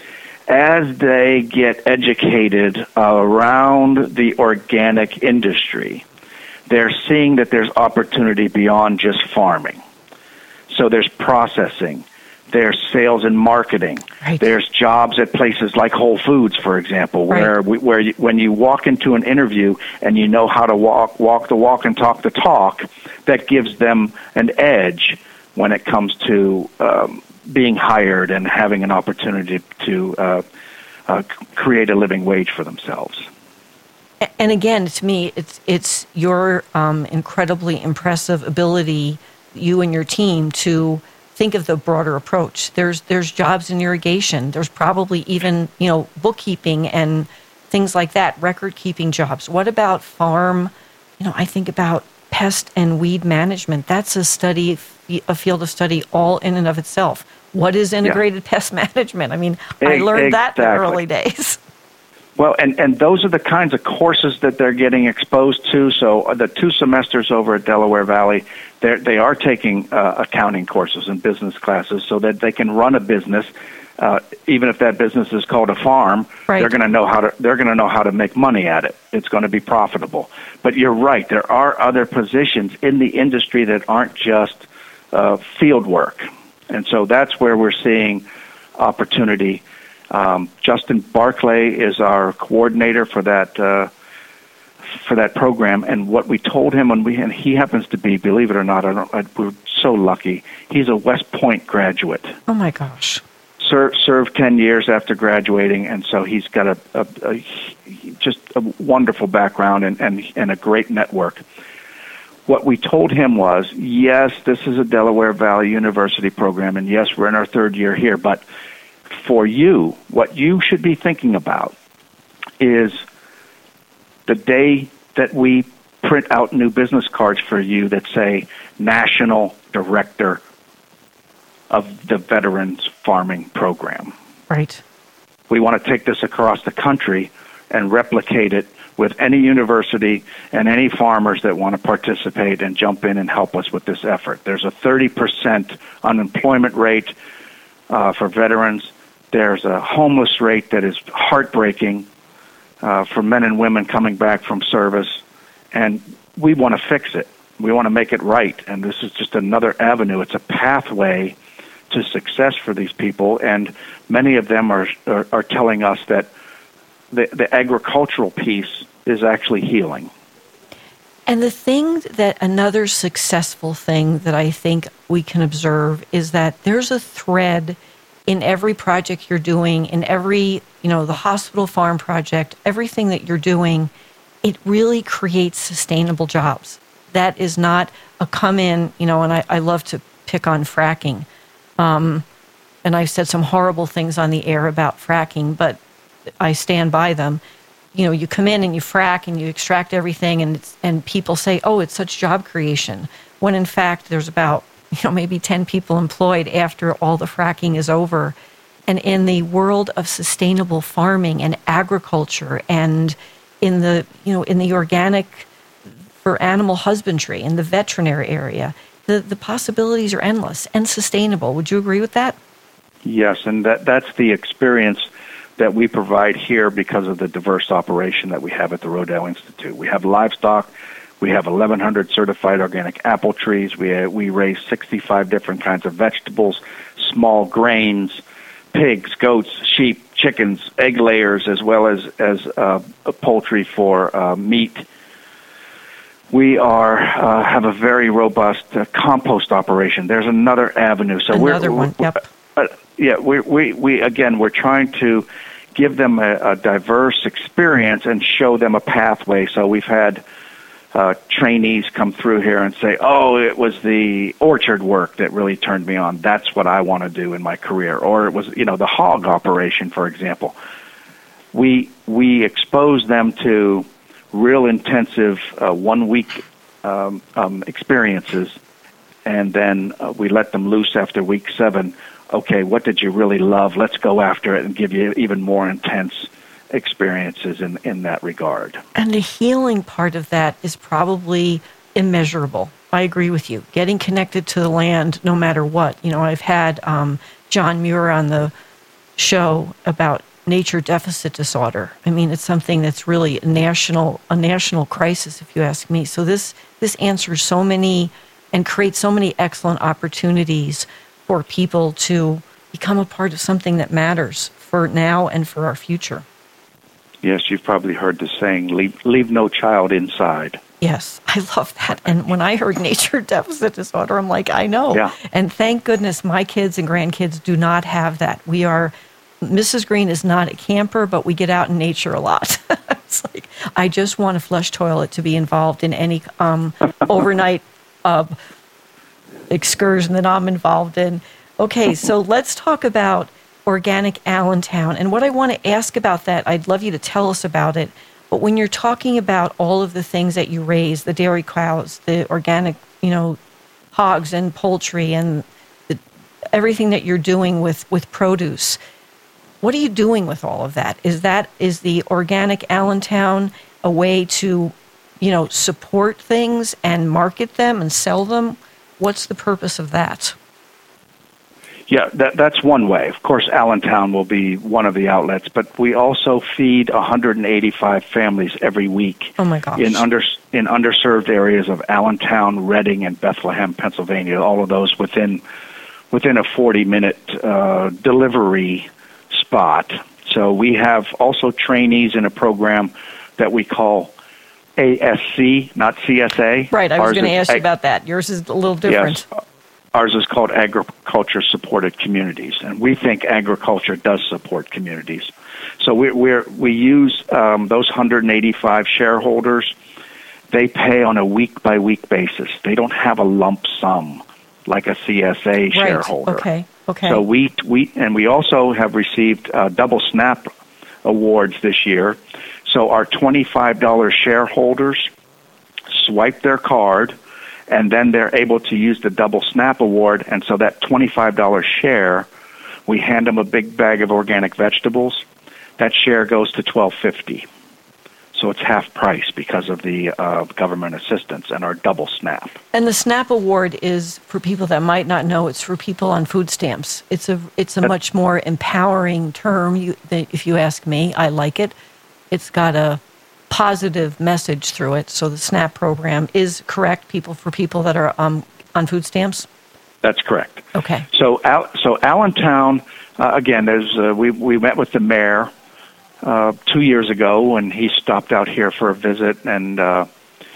as they get educated around the organic industry, they're seeing that there's opportunity beyond just farming. So there's processing, there's sales and marketing, right. there's jobs at places like Whole Foods, for example, where right. we, where you, when you walk into an interview and you know how to walk walk the walk and talk the talk, that gives them an edge when it comes to um, being hired and having an opportunity to uh, uh, create a living wage for themselves. And again, to me, it's it's your um, incredibly impressive ability, you and your team, to think of the broader approach. There's there's jobs in irrigation. There's probably even, you know, bookkeeping and things like that, record-keeping jobs. What about farm? You know, I think about pest and weed management. That's a study, a field of study all in and of itself. What is integrated yeah. pest management? I mean, I learned exactly. that in the early days. Well, and, and those are the kinds of courses that they're getting exposed to. So the two semesters over at Delaware Valley, they they are taking uh, accounting courses and business classes so that they can run a business. Uh, even if that business is called a farm, right. they're going to know how to they're going to know how to make money at it. It's going to be profitable. But you're right; there are other positions in the industry that aren't just uh, field work, and so that's where we're seeing opportunity. Um, Justin Barclay is our coordinator for that uh, for that program, and what we told him, and we and he happens to be, believe it or not, I don't, I, we're so lucky. He's a West Point graduate. Oh my gosh! Served served ten years after graduating, and so he's got a, a, a just a wonderful background and, and and a great network. What we told him was, yes, this is a Delaware Valley University program, and yes, we're in our third year here, but for you, what you should be thinking about is the day that we print out new business cards for you that say National Director of the Veterans Farming Program. Right. We want to take this across the country and replicate it with any university and any farmers that want to participate and jump in and help us with this effort. There's a thirty percent unemployment rate uh, for veterans. There's a homeless rate that is heartbreaking uh, for men and women coming back from service, and we want to fix it. We want to make it right, and this is just another avenue. It's a pathway to success for these people, and many of them are are, are telling us that the, the agricultural piece is actually healing. And the thing that another successful thing that I think we can observe is that there's a thread in every project you're doing, in every, you know, the hospital farm project, everything that you're doing, it really creates sustainable jobs. That is not a come in, you know, and I, I love to pick on fracking. Um, and I've said some horrible things on the air about fracking, but I stand by them. You know, you come in and you frack and you extract everything, and it's, and people say, oh, it's such job creation, when in fact there's about, you know, maybe ten people employed after all the fracking is over. And in the world of sustainable farming and agriculture, and in the, you know, in the organic for animal husbandry, in the veterinary area, the, the possibilities are endless and sustainable. Would you agree with that? Yes, and that that's the experience that we provide here because of the diverse operation that we have at the Rodale Institute. We have livestock. We have eleven hundred certified organic apple trees. We uh, we raise sixty-five different kinds of vegetables, small grains, pigs, goats, sheep, chickens, egg layers, as well as as uh, poultry for uh, meat. We are uh, have a very robust uh, compost operation. There's another avenue. So another we're, one. We're, yep. Uh, yeah, we we we again we're trying to give them a, a diverse experience and show them a pathway. So we've had uh, trainees come through here and say, "Oh, it was the orchard work that really turned me on. That's what I want to do in my career." Or it was, you know, the hog operation, for example. We we expose them to real intensive uh, one week um, um, experiences, and then uh, we let them loose after week seven. Okay, what did you really love? Let's go after it and give you even more intense experiences in, in that regard. And the healing part of that is probably immeasurable. I agree with you. Getting connected to the land no matter what. You know, I've had um, John Muir on the show about nature deficit disorder. I mean, it's something that's really a national a national crisis, if you ask me. So this this answers so many and creates so many excellent opportunities for people to become a part of something that matters for now and for our future. Yes, you've probably heard the saying, leave, leave no child inside. Yes, I love that. And when I heard nature deficit disorder, I'm like, I know. Yeah. And thank goodness my kids and grandkids do not have that. We are, Missus Green is not a camper, but we get out in nature a lot. It's like, I just want a flush toilet to be involved in any um, overnight uh, excursion that I'm involved in. Okay, so let's talk about organic Allentown. And what I want to ask about that, I'd love you to tell us about it. But when you're talking about all of the things that you raise, the dairy cows, the organic, you know, hogs and poultry, and the, everything that you're doing with, with produce, what are you doing with all of that? Is that is the organic Allentown a way to, you know, support things and market them and sell them? What's the purpose of that? Yeah, that, that's one way. Of course, Allentown will be one of the outlets, but we also feed one hundred eighty-five families every week. Oh my gosh! In under in underserved areas of Allentown, Reading, and Bethlehem, Pennsylvania. All of those within within a forty-minute uh, delivery spot. So we have also trainees in a program that we call A S C, not C S A. Right. I was going to ask you ag- about that. Yours is a little different. Yes. Ours is called Agriculture Supported Communities, and we think agriculture does support communities. So we we're, we use um, those one hundred eighty-five shareholders. They pay on a week-by-week basis. They don't have a lump sum like a C S A right. shareholder. Okay. Okay. So we we and we also have received uh, double SNAP awards this year. So our twenty-five dollars shareholders swipe their card, and then they're able to use the double SNAP award, and so that twenty-five dollars share, we hand them a big bag of organic vegetables. That share goes to twelve fifty. So it's half price because of the uh, government assistance and our double SNAP. And the SNAP award is, for people that might not know, it's for people on food stamps. It's a it's a That's, much more empowering term, you, if you ask me. I like it. It's got a positive message through it. So the SNAP program is correct, people for people that are um, on food stamps? That's correct. Okay. So Al- so Allentown, uh, again, there's uh, we we met with the mayor uh, two years ago when he stopped out here for a visit, and uh,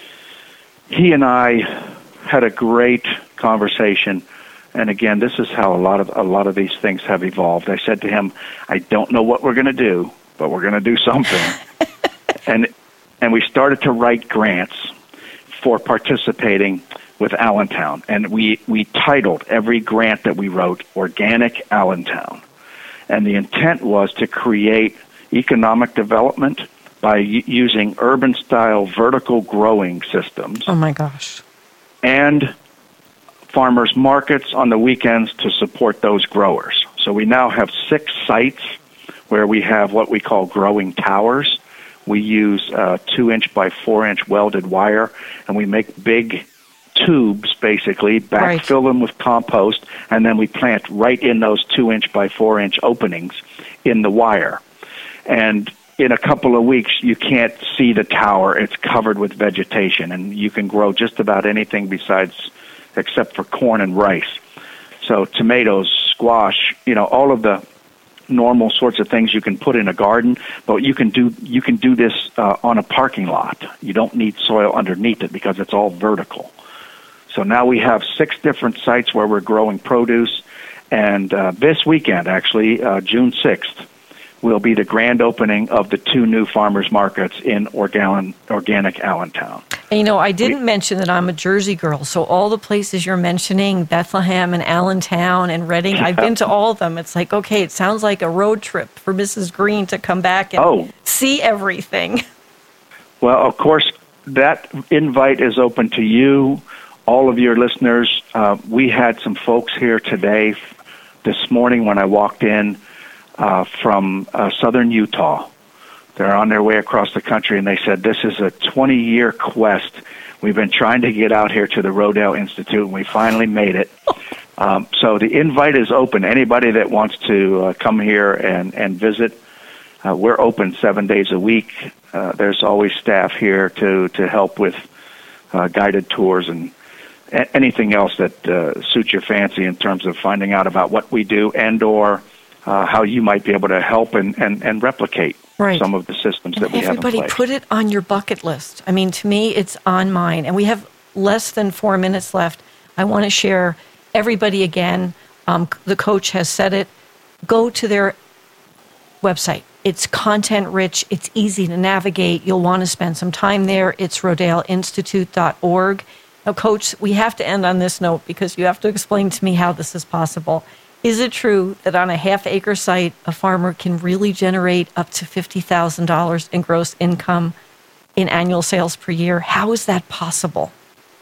he and I had a great conversation. And again, this is how a lot of a lot of these things have evolved. I said to him, I don't know what we're going to do, but we're going to do something. and and we started to write grants for participating with Allentown, and we, we titled every grant that we wrote Organic Allentown. And the intent was to create economic development by u- using urban-style vertical growing systems. Oh, my gosh. And farmers markets on the weekends to support those growers. So we now have six sites where we have what we call growing towers. We use uh, two-inch by four-inch welded wire, and we make big tubes, basically, backfill right. them with compost, and then we plant right in those two-inch by four-inch openings in the wire. And in a couple of weeks, you can't see the tower. It's covered with vegetation, and you can grow just about anything besides, except for corn and rice. So tomatoes, squash, you know, all of the normal sorts of things you can put in a garden, but you can do you can do this uh, on a parking lot. You don't need soil underneath it because it's all vertical. So now we have six different sites where we're growing produce, and uh, this weekend, actually, uh, June sixth, will be the grand opening of the two new farmers markets in Organ- Organic Allentown. And, you know, I didn't mention that I'm a Jersey girl, so all the places you're mentioning, Bethlehem and Allentown and Reading, I've been to all of them. It's like, okay, it sounds like a road trip for Missus Green to come back and oh. see everything. Well, of course, that invite is open to you, all of your listeners. Uh, we had some folks here today, this morning when I walked in, uh, from uh, southern Utah. They're on their way across the country, and they said, this is a twenty-year quest. We've been trying to get out here to the Rodale Institute, and we finally made it. Um, so the invite is open. Anybody that wants to uh, come here and, and visit, uh, we're open seven days a week. Uh, there's always staff here to, to help with uh, guided tours and a- anything else that uh, suits your fancy in terms of finding out about what we do and or uh, how you might be able to help and, and, and replicate right. some of the systems and that we have in place. Everybody put it on your bucket list. I mean, to me, it's on mine. And we have less than four minutes left. I want to share everybody again. Um, the coach has said it. Go to their website. It's content rich. It's easy to navigate. You'll want to spend some time there. It's rodale institute dot org. Now, Coach, we have to end on this note because you have to explain to me how this is possible. Is it true that on a half-acre site, a farmer can really generate up to fifty thousand dollars in gross income in annual sales per year? How is that possible?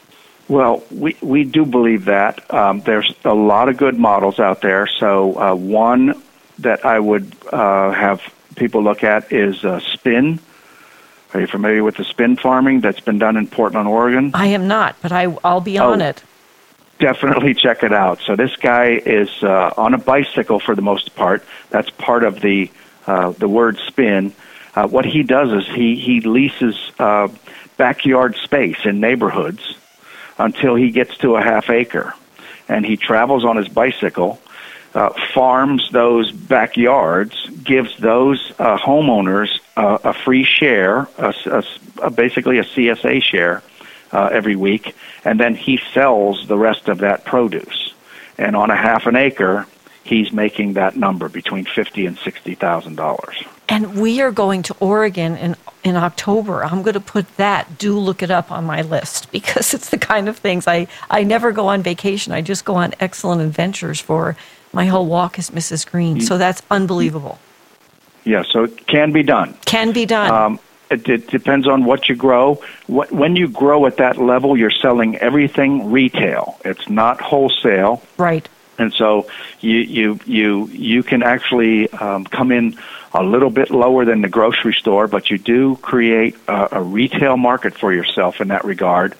Well, we, we do believe that. Um, there's a lot of good models out there. So uh, one that I would uh, have people look at is uh, spin. Are you familiar with the spin farming that's been done in Portland, Oregon? I am not, but I, I'll be on oh. it. Definitely check it out. So this guy is uh, on a bicycle for the most part. That's part of the uh, the word spin. Uh, what he does is he, he leases uh, backyard space in neighborhoods until he gets to a half acre. And he travels on his bicycle, uh, farms those backyards, gives those uh, homeowners uh, a free share, a, a, a, basically a C S A share, Uh, every week, and then he sells the rest of that produce. And on a half an acre, he's making that number between fifty and sixty thousand dollars. And we are going to Oregon in in October. I'm going to put that. Do look it up on my list because it's the kind of things I I never go on vacation. I just go on excellent adventures for my whole walk as Missus Green. So that's unbelievable. Yeah, so it can be done. Can be done. Um, It, it depends on what you grow. What, when you grow at that level, you're selling everything retail. It's not wholesale. Right. And so you you you you can actually um, come in a little bit lower than the grocery store, but you do create a, a retail market for yourself in that regard,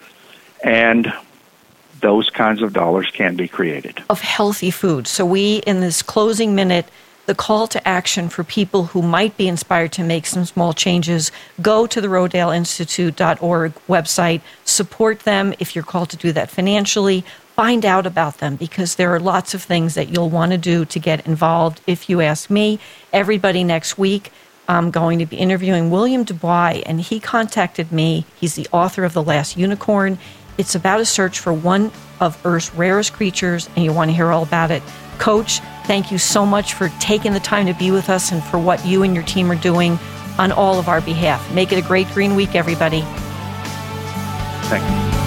and those kinds of dollars can be created. Of healthy food. So we, in this closing minute, the call to action for people who might be inspired to make some small changes, go to the rodale institute dot org website, support them if you're called to do that financially, find out about them because there are lots of things that you'll want to do to get involved. If you ask me, everybody next week, I'm going to be interviewing William Dubois, and he contacted me. He's the author of The Last Unicorn. It's about a search for one of Earth's rarest creatures, and you want to hear all about it. Coach, thank you so much for taking the time to be with us and for what you and your team are doing on all of our behalf. Make it a great green week, everybody. Thank you.